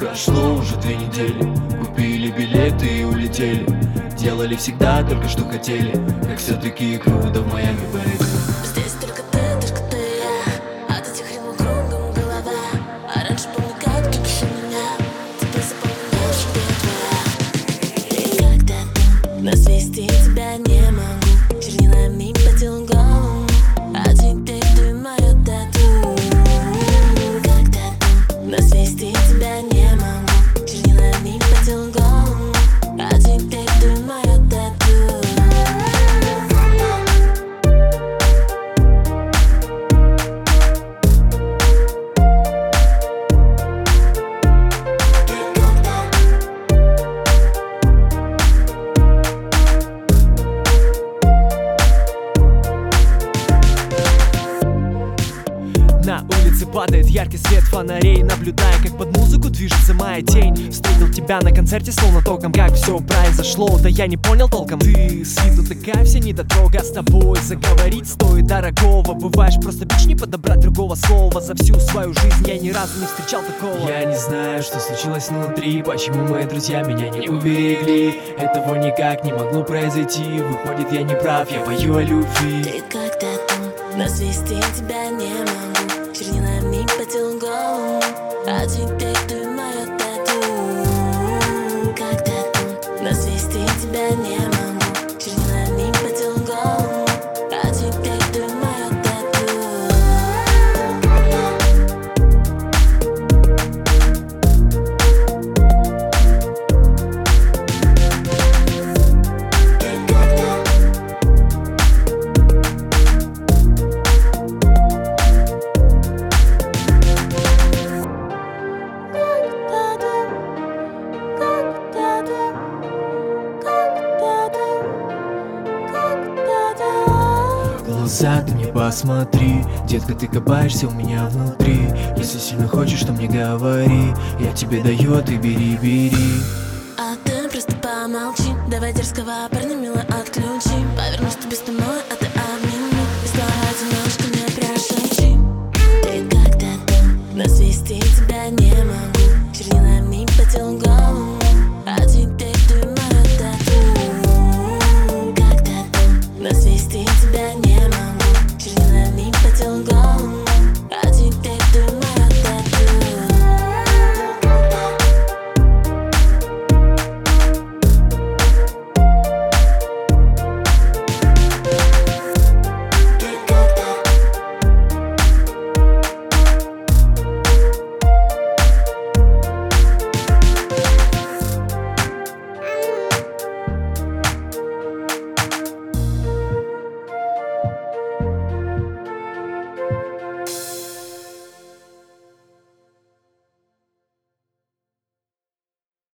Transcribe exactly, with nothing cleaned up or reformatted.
Прошло уже две недели, купили билеты и улетели. Делали всегда только что хотели, как все-таки круто в Майами, бэйби. Здесь только ты, только ты и я. От этих римов кругом голова. А раньше помню, как любишь меня. Теперь запоминаешь, где я твоя. И когда-то насвистить тебя не могу. Чернилами по телу голову. Один ты, ты моё тату. Когда-то насвистить тебя не могу. Чернилами по телу голову. Один ты, ты моё тату. На улице падает яркий свет фонарей, наблюдая, как под музыку движется моя тень. Встретил тебя на концерте словно током, как все произошло, да я не понял толком. Ты с виду такая вся недотрога, с тобой заговорить стоит дорогого. Бываешь просто бич, не подобрать другого слова. За всю свою жизнь я ни разу не встречал такого. Я не знаю, что случилось внутри, почему мои друзья меня не уберегли. Этого никак не могло произойти, выходит я не прав, я пою о любви. Ты когда-то насвистить тебя не могу. Чернилами по телу голову. Один ты, ты моё тату. Когда-то насвистить тебя не могу. Чернилами по телу голову. Один ты, ты моё тату. Глаза ты мне посмотри, детка, ты копаешься у меня внутри. Если сильно хочешь, то мне говори, я тебе даю, а ты бери, бери. А ты просто помолчи. Давай дерзкого парня мило отключи. Повернусь тебе спиной, а ты обними. И слова немножко не прошепчи. Ты когда-то насвистить тебя не могу. Чернилами по телу голову. Один ты, ты моё тату. Когда-то насвистить